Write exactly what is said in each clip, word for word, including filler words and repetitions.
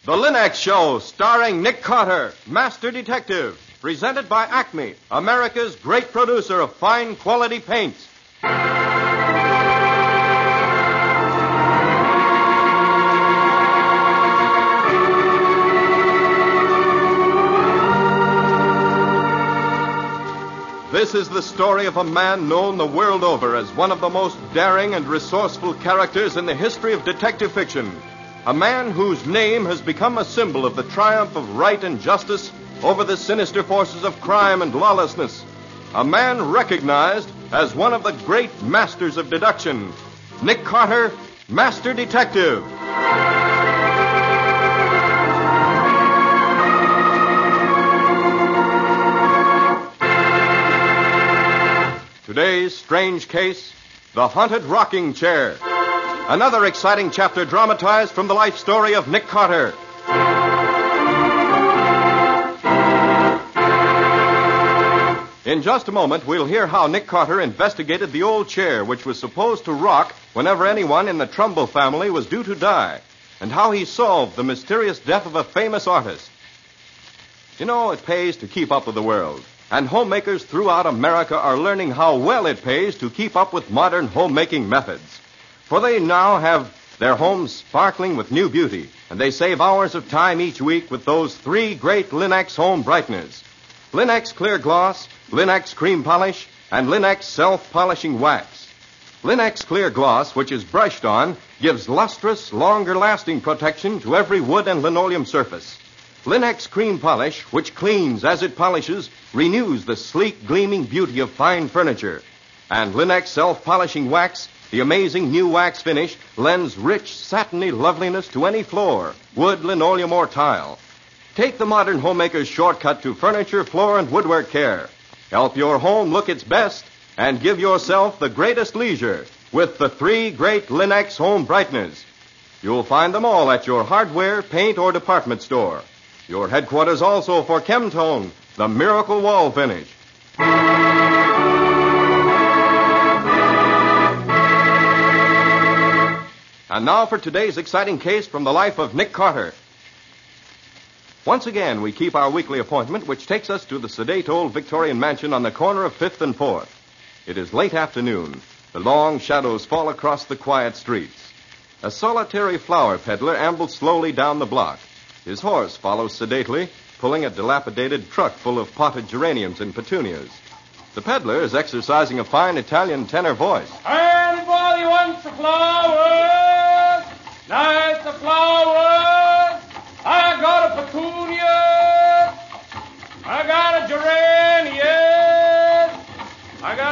The Linux Show, starring Nick Carter, Master Detective. Presented by Acme, America's great producer of fine quality paints. This is the story of a man known the world over as one of the most daring and resourceful characters in the history of detective fiction. A man whose name has become a symbol of the triumph of right and justice over the sinister forces of crime and lawlessness. A man recognized as one of the great masters of deduction. Nick Carter, Master Detective. Today's strange case, The Haunted Rocking Chair. Another exciting chapter dramatized from the life story of Nick Carter. In just a moment, we'll hear how Nick Carter investigated the old chair which was supposed to rock whenever anyone in the Trumbull family was due to die, and how he solved the mysterious death of a famous artist. You know, it pays to keep up with the world. And homemakers throughout America are learning how well it pays to keep up with modern homemaking methods. For they now have their homes sparkling with new beauty, and they save hours of time each week with those three great Linux home brighteners. Linux Clear Gloss, Linux Cream Polish, and Linux Self-Polishing Wax. Linux Clear Gloss, which is brushed on, gives lustrous, longer-lasting protection to every wood and linoleum surface. Linux Cream Polish, which cleans as it polishes, renews the sleek, gleaming beauty of fine furniture. And Linux Self-Polishing Wax, the amazing new wax finish, lends rich, satiny loveliness to any floor, wood, linoleum, or tile. Take the modern homemaker's shortcut to furniture, floor, and woodwork care. Help your home look its best and give yourself the greatest leisure with the three great Linux home brighteners. You'll find them all at your hardware, paint, or department store. Your headquarters also for Chemtone, the miracle wall finish. And now for today's exciting case from the life of Nick Carter. Once again, we keep our weekly appointment, which takes us to the sedate old Victorian mansion on the corner of fifth and fourth. It is late afternoon. The long shadows fall across the quiet streets. A solitary flower peddler ambles slowly down the block. His horse follows sedately, pulling a dilapidated truck full of potted geraniums and petunias. The peddler is exercising a fine Italian tenor voice. Anybody wants a flower? Nice a flower. I got a petunia. I got a geranium. I got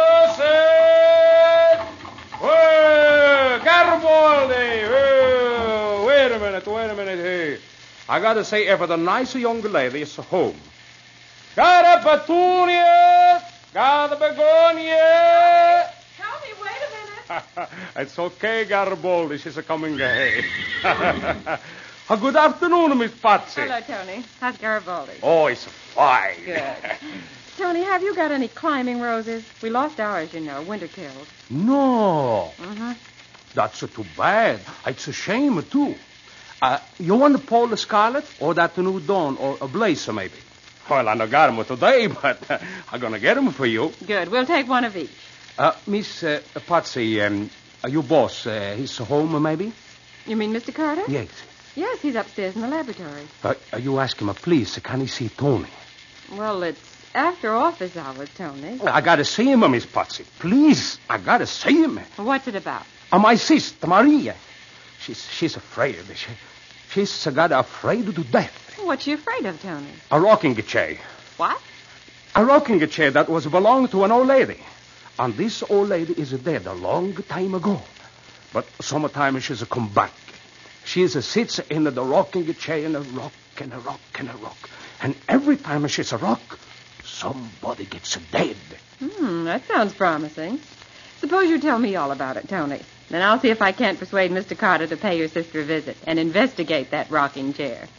a roses. Whoa, Garibaldi. Whoa, wait a minute, wait a minute here. I got to say, if the nice young lady is home. Got a petunia. Got a begonia. Tell me, wait a minute. It's okay, Garibaldi. She's coming ahead. uh, good afternoon, Miss Patsy. Hello, Tony. How's Garibaldi? Oh, it's fine. Good. Tony, have you got any climbing roses? We lost ours, you know, winter killed. No. Mm-hmm. That's too bad. It's a shame, too. Uh, you want the Paul Scarlet or that new Dawn or a Blazer, maybe? Well, I don't got them today, but uh, I'm going to get them for you. Good. We'll take one of each. Uh, Miss uh, Patsy, um, uh, your boss, uh, he's home, maybe? You mean Mister Carter? Yes. Yes, he's upstairs in the laboratory. Uh, you ask him, uh, please, can he see Tony? Well, it's after office hours, Tony. I got to see him, Miss Patsy. Please, I got to see him. What's it about? Uh, my sister, Maria. She's she's afraid. She, she's got afraid to death. What's she afraid of, Tony? A rocking chair. What? A rocking chair that was belonged to an old lady. And this old lady is dead a long time ago. But sometimes she's come back. She sits in the rocking chair and a rock and a rock and a rock. And every time she's a rock, somebody gets dead. Hmm, that sounds promising. Suppose you tell me all about it, Tony. Then I'll see if I can't persuade Mister Carter to pay your sister a visit and investigate that rocking chair.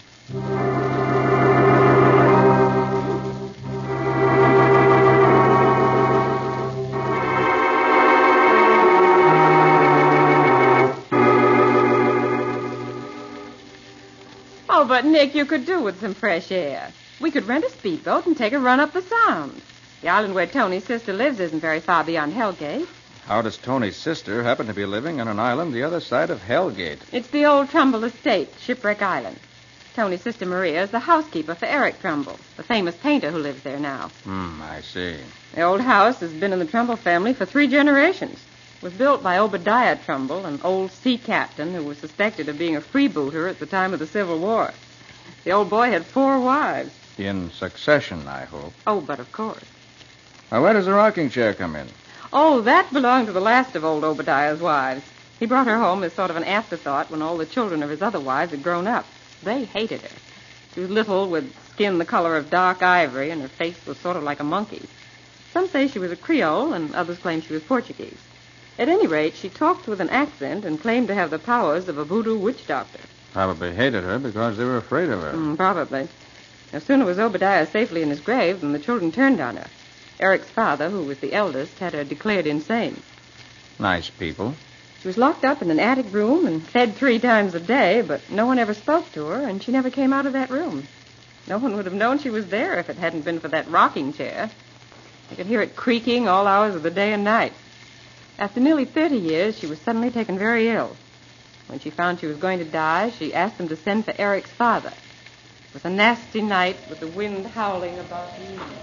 Oh, but, Nick, you could do with some fresh air. We could rent a speedboat and take a run up the Sound. The island where Tony's sister lives isn't very far beyond Hellgate. How does Tony's sister happen to be living on an island the other side of Hellgate? It's the old Trumbull estate, Shipwreck Island. Tony's sister Maria is the housekeeper for Eric Trumbull, the famous painter who lives there now. Hmm, I see. The old house has been in the Trumbull family for three generations. It was built by Obadiah Trumbull, an old sea captain who was suspected of being a freebooter at the time of the Civil War. The old boy had four wives. In succession, I hope. Oh, but of course. Now, where does the rocking chair come in? Oh, that belonged to the last of old Obadiah's wives. He brought her home as sort of an afterthought when all the children of his other wives had grown up. They hated her. She was little, with skin the color of dark ivory, and her face was sort of like a monkey's. Some say she was a Creole, and others claim she was Portuguese. At any rate, she talked with an accent and claimed to have the powers of a voodoo witch doctor. Probably hated her because they were afraid of her. Mm, probably. No sooner was Obadiah safely in his grave than the children turned on her. Eric's father, who was the eldest, had her declared insane. Nice people. She was locked up in an attic room and fed three times a day, but no one ever spoke to her, and she never came out of that room. No one would have known she was there if it hadn't been for that rocking chair. You could hear it creaking all hours of the day and night. After nearly thirty years, she was suddenly taken very ill. When she found she was going to die, she asked them to send for Eric's father. It was a nasty night with the wind howling about the evening.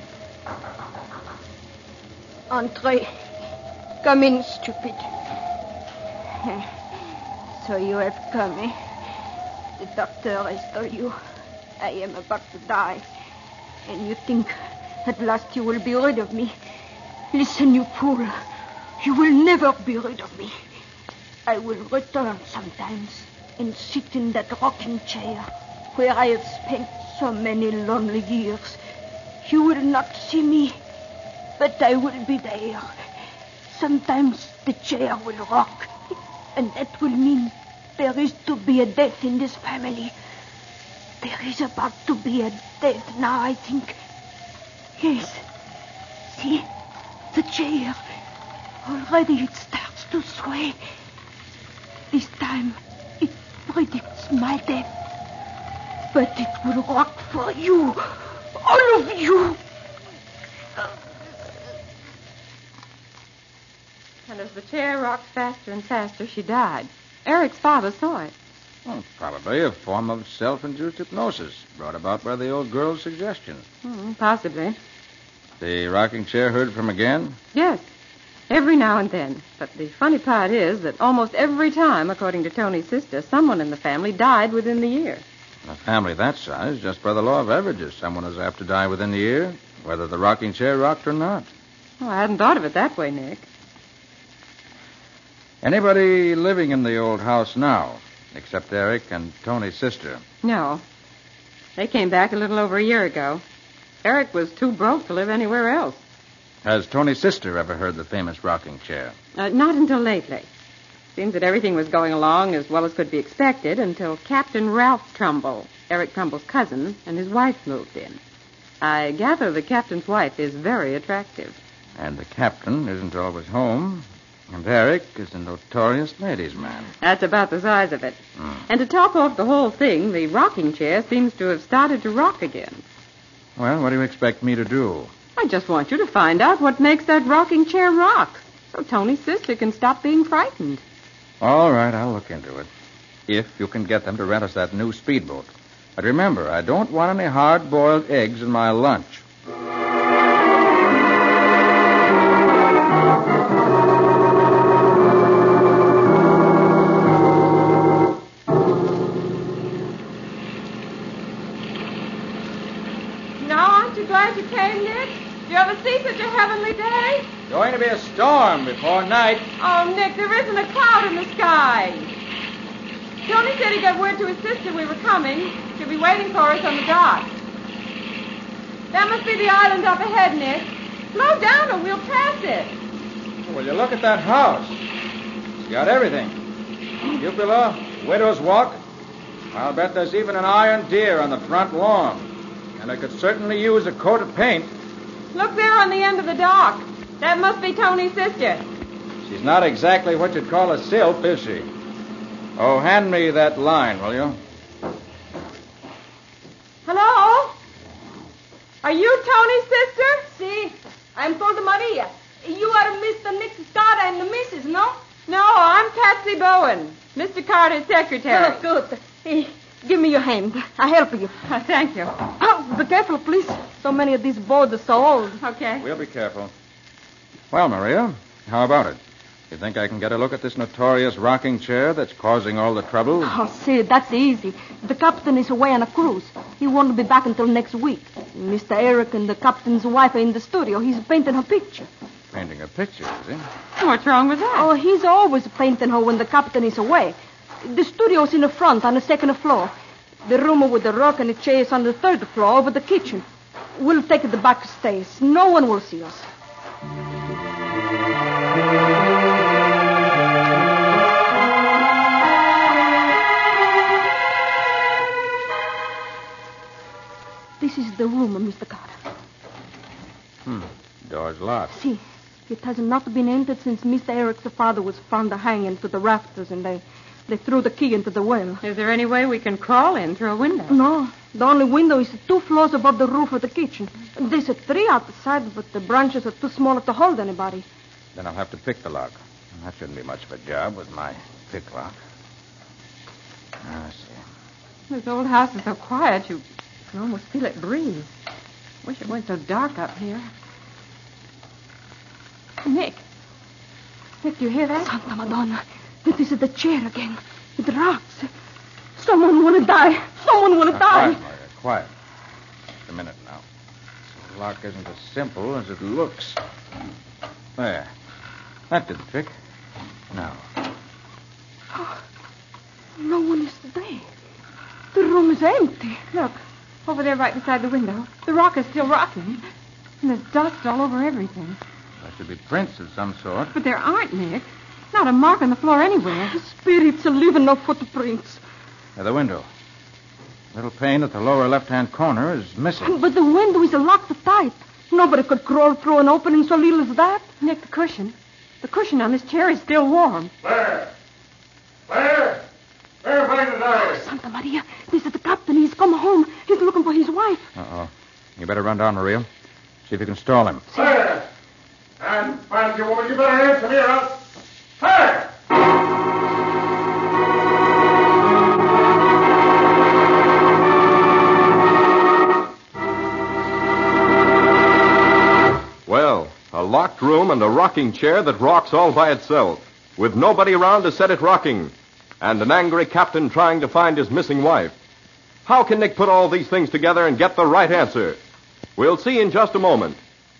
Entrez. Come in, stupid. So you have come, eh? The doctor has told you I am about to die. And you think at last you will be rid of me. Listen, you fool. You will never be rid of me. I will return sometimes and sit in that rocking chair where I have spent so many lonely years. You will not see me, but I will be there. Sometimes the chair will rock, and that will mean there is to be a death in this family. There is about to be a death now, I think. Yes. See? The chair. Already it starts to sway. This time it predicts my death. But it will rock for you. All of you. And as the chair rocked faster and faster, she died. Eric's father saw it. Well, probably a form of self-induced hypnosis brought about by the old girl's suggestion. Hmm, possibly. The rocking chair heard from again? Yes, every now and then. But the funny part is that almost every time, according to Tony's sister, someone in the family died within the year. In a family that size, just by the law of averages, someone is apt to die within the year, whether the rocking chair rocked or not. Oh, I hadn't thought of it that way, Nick. Anybody living in the old house now, except Eric and Tony's sister? No. They came back a little over a year ago. Eric was too broke to live anywhere else. Has Tony's sister ever heard the famous rocking chair? Uh, not until lately. Seems that everything was going along as well as could be expected until Captain Ralph Trumbull, Eric Trumbull's cousin, and his wife moved in. I gather the captain's wife is very attractive. And the captain isn't always home. And Eric is a notorious ladies' man. That's about the size of it. Mm. And to top off the whole thing, the rocking chair seems to have started to rock again. Well, what do you expect me to do? I just want you to find out what makes that rocking chair rock, so Tony's sister can stop being frightened. All right, I'll look into it. If you can get them to rent us that new speedboat. But remember, I don't want any hard-boiled eggs in my lunch. Glad you came, Nick. Do you ever see such a heavenly day? Going to be a storm before night. Oh, Nick, there isn't a cloud in the sky. Tony said he got word to his sister we were coming. She'll be waiting for us on the dock. That must be the island up ahead, Nick. Slow down or we'll pass it. Will you look at that house? It's got everything. Cupola, widow's walk. I'll bet there's even an iron deer on the front lawn. And I could certainly use a coat of paint. Look there on the end of the dock. That must be Tony's sister. She's not exactly what you'd call a sylph, is she? Oh, hand me that line, will you? Are you Tony's sister? See, I'm called Maria. You are Mister Nick Carter and the missus, no? No, I'm Patsy Bowen, Mister Carter's secretary. Oh, good. Hey, give me your hand. I'll help you. Oh, thank you. Oh, be careful, please. So many of these boards are so old. Okay. We'll be careful. Well, Maria, how about it? You think I can get a look at this notorious rocking chair that's causing all the trouble? Oh, see, that's easy. The captain is away on a cruise. He won't be back until next week. Mister Eric and the captain's wife are in the studio. He's painting her picture. Painting a picture, is he? What's wrong with that? Oh, he's always painting her when the captain is away. The studio's in the front on the second floor. The room with the rock and the chair is on the third floor over the kitchen. We'll take the back stairs. No one will see us. This is the room, Mister Carter. Hmm. Door's locked. See, it has not been entered since Mister Eric's father was found hanging to the rafters, and they, they threw the key into the well. Is there any way we can crawl in through a window? No, the only window is two floors above the roof of the kitchen. There's a tree outside, but the branches are too small to hold anybody. Then I'll have to pick the lock. That shouldn't be much of a job with my pick lock. I see. This old house is so quiet, you can almost feel it breathe. Wish it weren't so dark up here. Nick. Nick, do you hear that? Santa Madonna. This is the chair again. It rocks. Someone want to die. Someone want to Now, die. quiet, Maria, quiet. Just a minute now. The lock isn't as simple as it looks. There. That did the trick. Now. Oh, no one is there. The room is empty. Look, over there right beside the window. The rock is still rocking. And there's dust all over everything. There should be prints of some sort. But there aren't, Nick. Not a mark on the floor anywhere. Spirits are leaving no footprints. At the window. Little pane at the lower left-hand corner is missing. But the window is locked tight. Nobody could crawl through an opening so little as that. Nick, the cushion. The cushion on this chair is still warm. Claire! Claire! Claire, find the diary. Santa Maria, this is the captain. He's come home. He's looking for his wife. Uh-oh. You better run down, Maria. See if you can stall him. Claire! And fancy woman, you better answer me or else. Claire! Well, a locked room and a rocking chair that rocks all by itself, with nobody around to set it rocking, and an angry captain trying to find his missing wife. How can Nick put all these things together and get the right answer? We'll see in just a moment.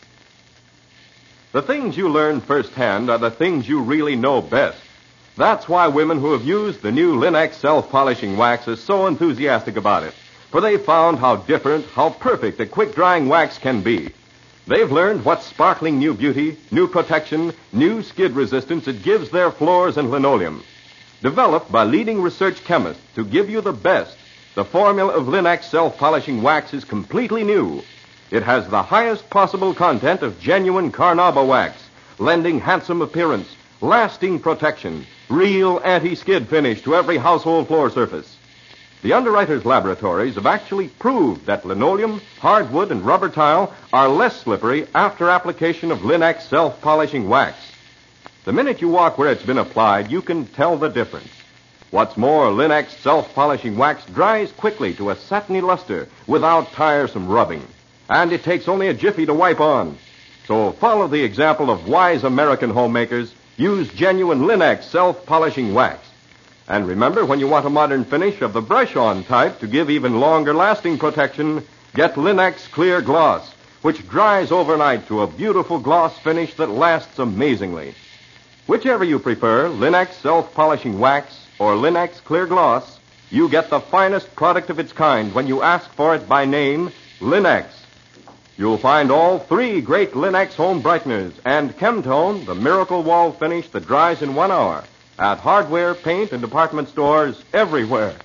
The things you learn firsthand are the things you really know best. That's why women who have used the new Linex self-polishing wax are so enthusiastic about it, for they've found how different, how perfect a quick-drying wax can be. They've learned what sparkling new beauty, new protection, new skid resistance it gives their floors and linoleum. Developed by leading research chemists to give you the best, the formula of Linex self-polishing wax is completely new. It has the highest possible content of genuine Carnauba wax, lending handsome appearance, lasting protection, real anti-skid finish to every household floor surface. The underwriters' laboratories have actually proved that linoleum, hardwood, and rubber tile are less slippery after application of Linex self-polishing wax. The minute you walk where it's been applied, you can tell the difference. What's more, Linex self-polishing wax dries quickly to a satiny luster without tiresome rubbing. And it takes only a jiffy to wipe on. So follow the example of wise American homemakers. Use genuine Linex self-polishing wax. And remember, when you want a modern finish of the brush-on type to give even longer-lasting protection, get Linex Clear Gloss, which dries overnight to a beautiful gloss finish that lasts amazingly. Whichever you prefer, Linex self-polishing wax or Linex Clear Gloss, you get the finest product of its kind when you ask for it by name, Linex. You'll find all three great Linex home brighteners and Chemtone, the miracle wall finish that dries in one hour, at hardware, paint, and department stores everywhere.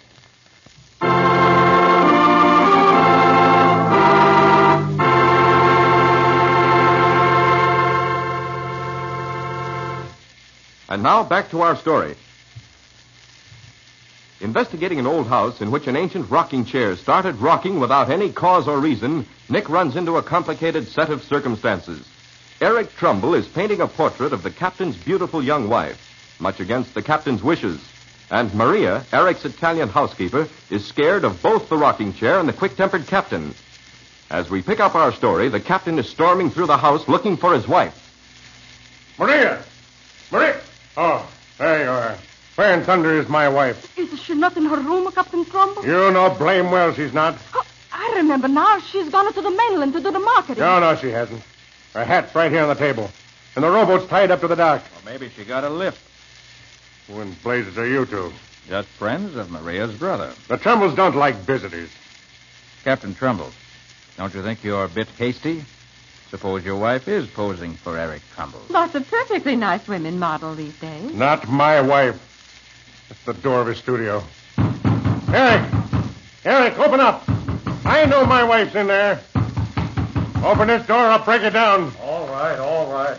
And now back to our story. Investigating an old house in which an ancient rocking chair started rocking without any cause or reason, Nick runs into a complicated set of circumstances. Eric Trumbull is painting a portrait of the captain's beautiful young wife, much against the captain's wishes. And Maria, Eric's Italian housekeeper, is scared of both the rocking chair and the quick-tempered captain. As we pick up our story, the captain is storming through the house looking for his wife. Maria! Maria! Oh, there you are. Where in thunder is my wife? Is she not in her room, Captain Trumbull? You know blame well she's not. Oh, I remember now. She's gone to the mainland to do the marketing. No, no, she hasn't. Her hat's right here on the table. And the rowboat's tied up to the dock. Well, maybe she got a lift. Who in blazes are you two? Just friends of Maria's brother. The Trumballs don't like visitors. Captain Trumbull, don't you think you're a bit hasty? Suppose your wife is posing for Eric Trumbull. Lots of perfectly nice women model these days. Not my wife. It's the door of his studio. Eric! Eric, open up! I know my wife's in there. Open this door, I'll break it down. All right, all right.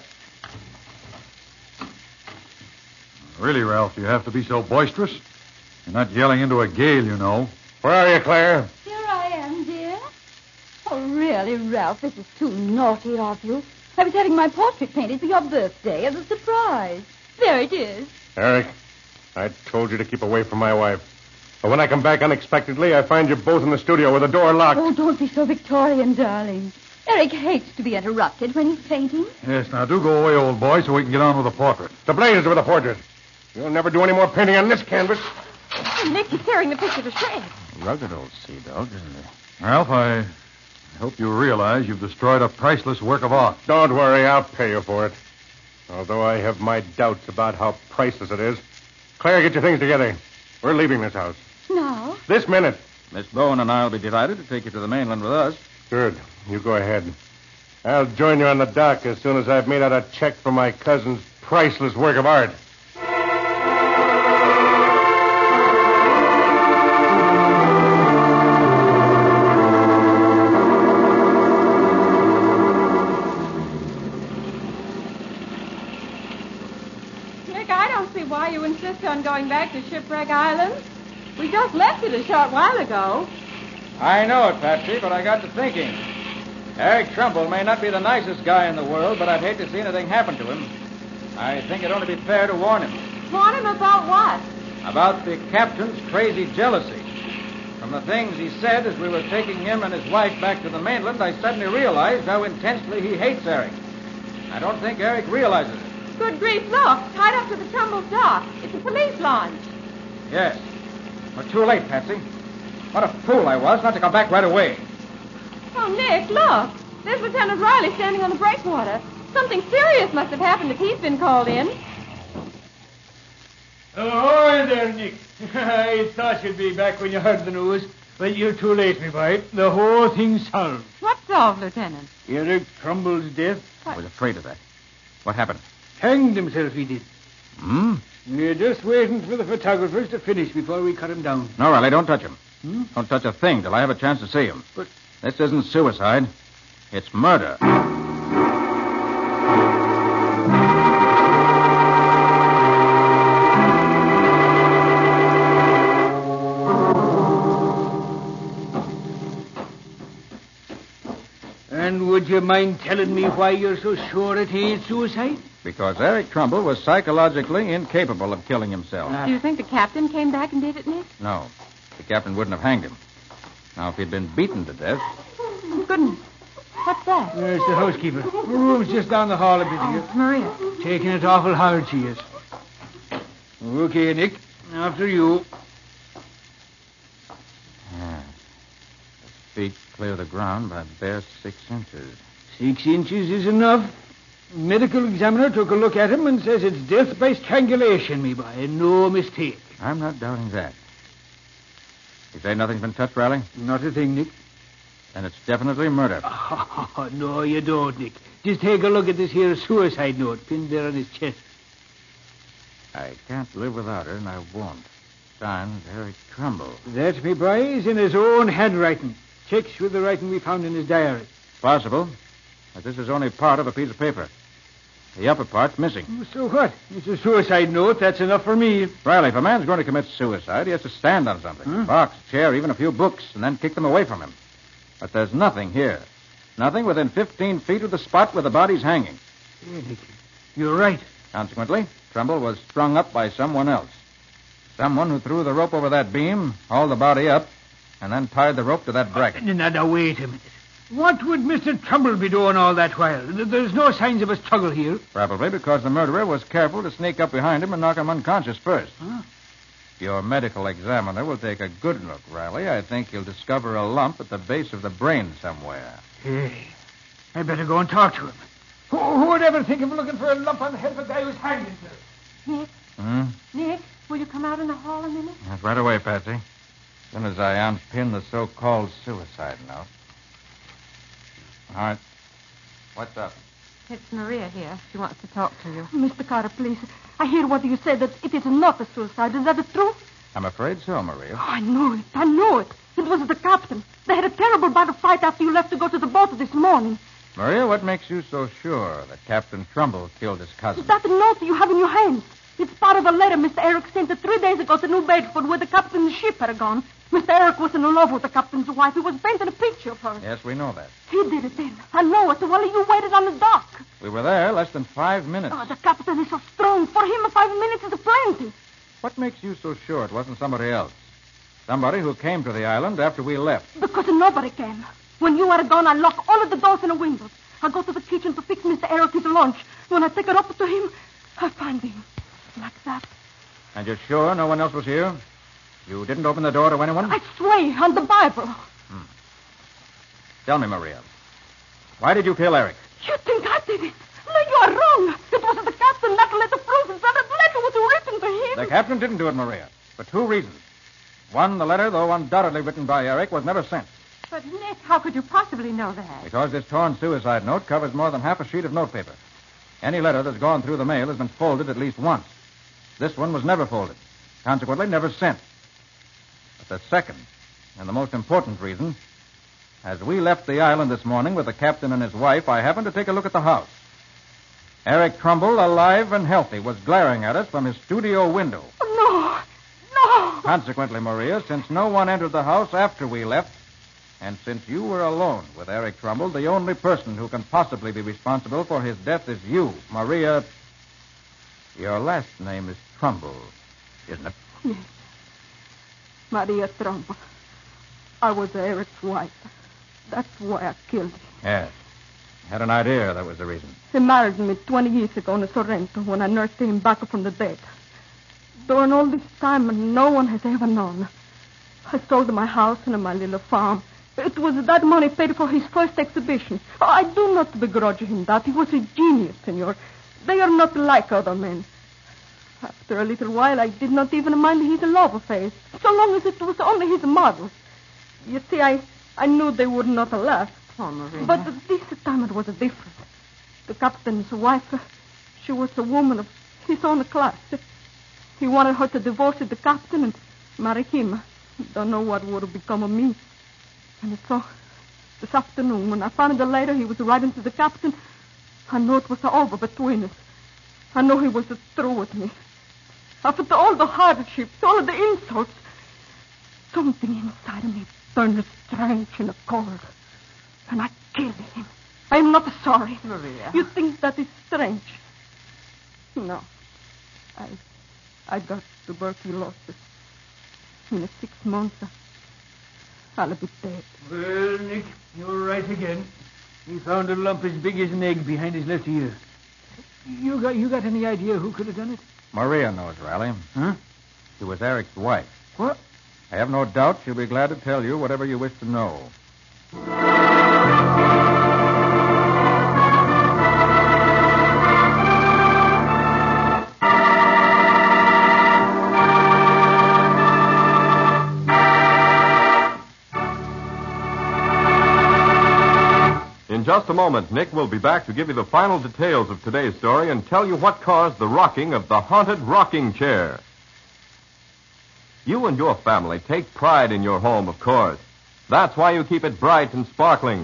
Really, Ralph, you have to be so boisterous. You're not yelling into a gale, you know. Where are you, Claire? Here I am, dear. Oh, really, Ralph, this is too naughty of you. I was having my portrait painted for your birthday as a surprise. There it is. Eric, I told you to keep away from my wife. But when I come back unexpectedly, I find you both in the studio with the door locked. Oh, don't be so Victorian, darling. Eric hates to be interrupted when he's painting. Yes, now do go away, old boy, so we can get on with the portrait. The blazes with the portrait. You'll never do any more painting on this canvas. Oh, Nick, he's tearing the picture to shreds. Rugged old sea dog, isn't it? Ralph, I hope you realize you've destroyed a priceless work of art. Don't worry, I'll pay you for it. Although I have my doubts about how priceless it is. Claire, get your things together. We're leaving this house. Now? This minute. Miss Bowen and I'll be delighted to take you to the mainland with us. Good. You go ahead. I'll join you on the dock as soon as I've made out a check for my cousin's priceless work of art. Nick, I don't see why you insist on going back to Shipwreck Island. We just left it a short while ago. I know it, Patsy, but I got to thinking. Eric Trumbull may not be the nicest guy in the world, but I'd hate to see anything happen to him. I think it'd only be fair to warn him. Warn him about what? About the captain's crazy jealousy. From the things he said as we were taking him and his wife back to the mainland, I suddenly realized how intensely he hates Eric. I don't think Eric realizes it. Good grief, look. Tied up to the Trumbull dock. It's a police launch. Yes. We're too late, Patsy. What a fool I was not to come back right away. Oh, Nick, look. There's Lieutenant Riley standing on the breakwater. Something serious must have happened if he's been called in. Oh, there, Nick. I thought you'd be back when you heard the news. But you're too late, me boy. The whole thing's solved. What's solved, Lieutenant? Eric Trumbull's death. I was afraid of that. What happened? Hanged himself, he did. Hmm? We're just waiting for the photographers to finish before we cut him down. No, Riley, don't touch him. Hmm? Don't touch a thing till I have a chance to see him. But- This isn't suicide. It's murder. And would you mind telling me why you're so sure it ain't suicide? Because Eric Trumbull was psychologically incapable of killing himself. Ah. Do you think the captain came back and did it, Nick? No. The captain wouldn't have hanged him. Now, if he'd been beaten to death... Oh, goodness. What's that? There's the housekeeper. Her room's just down the hall a bit here. Oh, Maria. Taking it awful hard, she is. Okay, Nick. After you. Yeah. His feet clear the ground by bare six inches. Six inches is enough. Medical examiner took a look at him and says it's death by strangulation, me boy. No mistake. I'm not doubting that. You say nothing's been touched, Riley? Not a thing, Nick. Then it's definitely murder. Oh, no, you don't, Nick. Just take a look at this here suicide note pinned there on his chest. I can't live without it, and I won't. Signed, Eric Trumbull. That, me boy, is in his own handwriting. Checks with the writing we found in his diary. Possible, but this is only part of a piece of paper. The upper part's missing. So what? It's a suicide note. That's enough for me. Riley, if a man's going to commit suicide, he has to stand on something. Huh? A box, chair, even a few books, and then kick them away from him. But there's nothing here. Nothing within fifteen feet of the spot where the body's hanging. Yeah, Nick, you're right. Consequently, Trumbull was strung up by someone else. Someone who threw the rope over that beam, hauled the body up, and then tied the rope to that bracket. Now, now, wait a minute. What would Mister Trumbull be doing all that while? There's no signs of a struggle here. Probably because the murderer was careful to sneak up behind him and knock him unconscious first. Huh? Your medical examiner will take a good look, Riley. I think he'll discover a lump at the base of the brain somewhere. Hey, I better go and talk to him. Who, who would ever think of looking for a lump on the head of a guy who's hanged himself? Nick, Hmm? Nick, will you come out in the hall a minute? That's right away, Patsy. As soon as I unpin the so-called suicide note. All right. What's up? It's Maria here. She wants to talk to you. Mister Carter, please. I hear what you said, that it is not a suicide. Is that the truth? I'm afraid so, Maria. Oh, I know it. I know it. It was the captain. They had a terrible battle fight after you left to go to the boat this morning. Maria, what makes you so sure that Captain Trumbull killed his cousin? Is that the note you have in your hands? It's part of a letter Mister Eric sent three days ago to New Bedford where the captain's ship had gone. Mister Eric was in love with the captain's wife. He was painting a picture of her. Yes, we know that. He did it then. I know it while you waited on the dock. We were there less than five minutes. Oh, the captain is so strong. For him, five minutes is plenty. What makes you so sure it wasn't somebody else? Somebody who came to the island after we left. Because nobody came. When you are gone, I lock all of the doors and the windows. I go to the kitchen to fix Mister Eric his lunch. When I take it up to him, I find him. Like that. And you're sure no one else was here? You didn't open the door to anyone? I swear on the Bible. Hmm. Tell me, Maria. Why did you kill Eric? You think I did it? No, you are wrong. It was the captain that let the proof, and that letter was written to him. The captain didn't do it, Maria. For two reasons. One, the letter, though undoubtedly written by Eric, was never sent. But, Nick, how could you possibly know that? Because this torn suicide note covers more than half a sheet of notepaper. Any letter that's gone through the mail has been folded at least once. This one was never folded. Consequently, never sent. But the second, and the most important reason, as we left the island this morning with the captain and his wife, I happened to take a look at the house. Eric Trumbull, alive and healthy, was glaring at us from his studio window. No. No. Consequently, Maria, since no one entered the house after we left, and since you were alone with Eric Trumbull, the only person who can possibly be responsible for his death is you, Maria. Your last name is Trumbull, isn't it? Yes. Maria Trumbull. I was Eric's wife. That's why I killed him. Yes. Had an idea that was the reason. He married me twenty years ago in Sorrento when I nursed him back from the dead. During all this time, no one has ever known. I sold my house and my little farm. It was that money paid for his first exhibition. I do not begrudge him that. He was a genius, senor. They are not like other men. After a little while, I did not even mind his love affairs, so long as it was only his models. You see, I, I knew they would not last. Oh, Maria. But this time it was different. The captain's wife, she was a woman of his own class. He wanted her to divorce the captain and marry him. Don't know what would become of me. And so, this afternoon, when I found the letter he was writing to the captain, I knew it was over between us. I knew he was through with me. After all the hardships, all of the insults, something inside of me turned strange and cold. And I killed him. I am not sorry. Maria. You think that is strange? No. I I got tuberculosis. In six months, I'll be dead. Well, Nick, you're right again. He found a lump as big as an egg behind his left ear. You got you got any idea who could have done it? Maria knows, Riley. Huh? She was Eric's wife. What? I have no doubt she'll be glad to tell you whatever you wish to know. In just a moment, Nick will be back to give you the final details of today's story and tell you what caused the rocking of the haunted rocking chair. You and your family take pride in your home, of course. That's why you keep it bright and sparkling.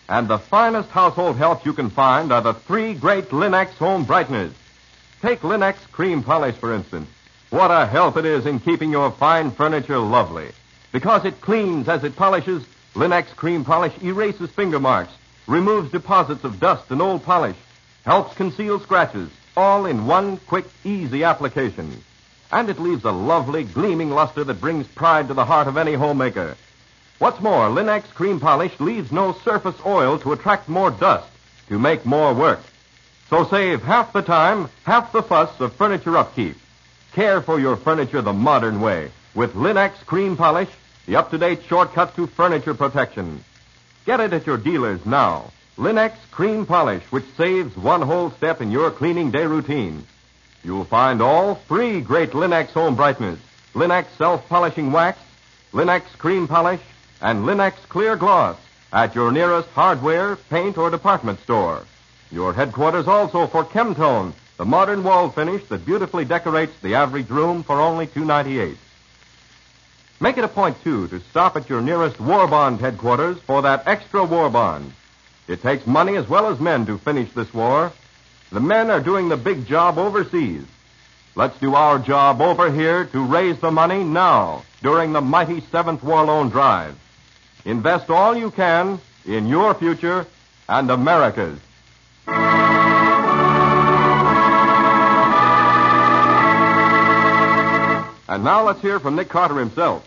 And the finest household help you can find are the three great Linex home brighteners. Take Linex cream polish, for instance. What a help it is in keeping your fine furniture lovely. Because it cleans as it polishes, Linex cream polish erases finger marks, removes deposits of dust and old polish, helps conceal scratches, all in one quick, easy application. And it leaves a lovely, gleaming luster that brings pride to the heart of any homemaker. What's more, Linex cream polish leaves no surface oil to attract more dust, to make more work. So save half the time, half the fuss of furniture upkeep. Care for your furniture the modern way with Linex cream polish, the up-to-date shortcut to furniture protection. Get it at your dealers now. Linex cream polish, which saves one whole step in your cleaning day routine. You'll find all three great Linex home brighteners, Linex self-polishing wax, Linex cream polish, and Linex clear gloss at your nearest hardware, paint, or department store. Your headquarters also for Chemtone, the modern wall finish that beautifully decorates the average room for only two dollars and ninety-eight cents. Make it a point, too, to stop at your nearest War Bond headquarters for that extra War Bond. It takes money as well as men to finish this war. The men are doing the big job overseas. Let's do our job over here to raise the money now during the mighty seventh War Loan Drive. Invest all you can in your future and America's. And now let's hear from Nick Carter himself.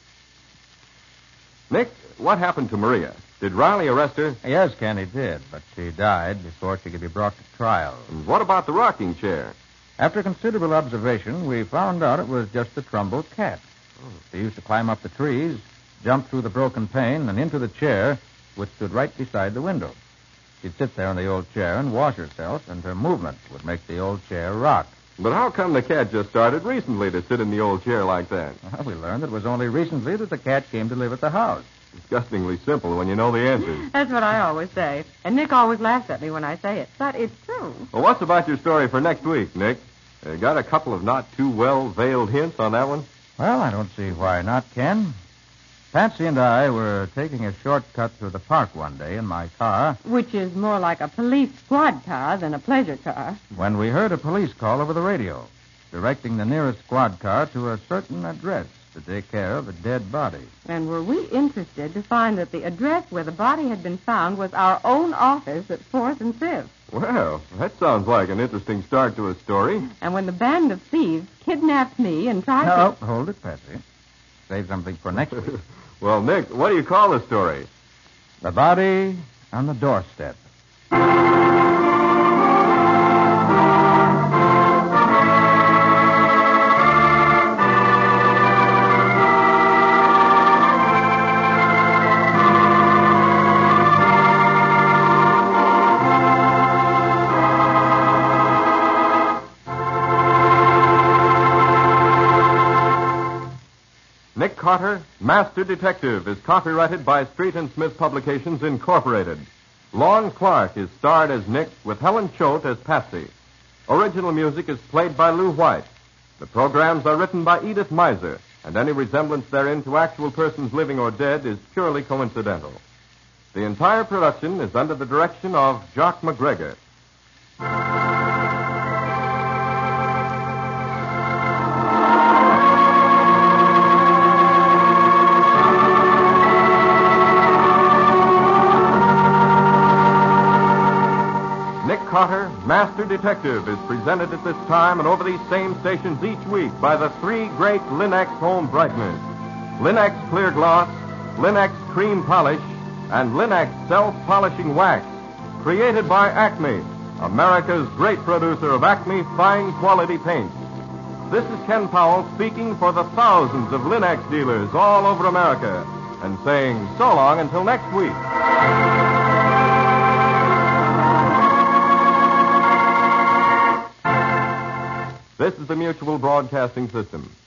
Nick, what happened to Maria? Did Riley arrest her? Yes, Ken, he did, but she died before she could be brought to trial. And what about the rocking chair? After considerable observation, we found out it was just the Trumbull cat. Oh. She used to climb up the trees, jump through the broken pane, and into the chair, which stood right beside the window. She'd sit there in the old chair and wash herself, and her movement would make the old chair rock. But how come the cat just started recently to sit in the old chair like that? Well, we learned it was only recently that the cat came to live at the house. Disgustingly simple when you know the answers. That's what I always say. And Nick always laughs at me when I say it. But it's true. Well, what's about your story for next week, Nick? Uh, got a couple of not too well-veiled hints on that one? Well, I don't see why not, Ken. Patsy and I were taking a shortcut through the park one day in my car. Which is more like a police squad car than a pleasure car. When we heard a police call over the radio, directing the nearest squad car to a certain address to take care of a dead body. And were we interested to find that the address where the body had been found was our own office at fourth and fifth. Well, that sounds like an interesting start to a story. And when the band of thieves kidnapped me and tried no, to... No, hold it, Patsy. Save something for next week. Well, Nick, what do you call the story? The Body on the Doorstep. Nick Carter, Master Detective, is copyrighted by Street and Smith Publications, Incorporated. Lon Clark is starred as Nick with Helen Choate as Patsy. Original music is played by Lou White. The programs are written by Edith Miser, and any resemblance therein to actual persons living or dead is purely coincidental. The entire production is under the direction of Jock McGregor. Carter, Master Detective, is presented at this time and over these same stations each week by the three great Linex home brighteners. Linex Clear Gloss, Linex Cream Polish, and Linex Self-Polishing Wax. Created by Acme, America's great producer of Acme fine quality paints. This is Ken Powell speaking for the thousands of Linex dealers all over America and saying so long until next week. This is the Mutual Broadcasting System.